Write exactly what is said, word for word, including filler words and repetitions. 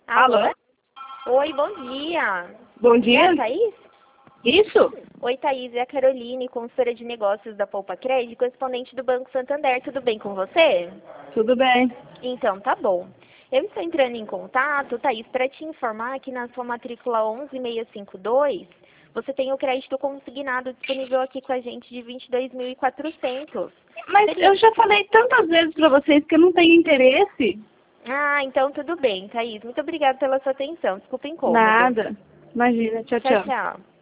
Alô? Alô? Oi, bom dia. Bom dia. É a Thaís? Isso? Oi, Thaís, é a Caroline, consultora de negócios da Poupa Crédito, correspondente do Banco Santander. Tudo bem com você? Tudo bem. Então, tá bom. Eu estou entrando em contato, Thaís, para te informar que na sua matrícula onze seis cinco dois, você tem o crédito consignado disponível aqui com a gente de vinte e dois mil e quatrocentos. Mas Seria... eu já falei tantas vezes pra vocês que eu não tenho interesse. Ah, então tudo bem, Thaís. Muito obrigada pela sua atenção. Desculpa o incômodo. Nada. Imagina. Tchau, Tchau, tchau. tchau.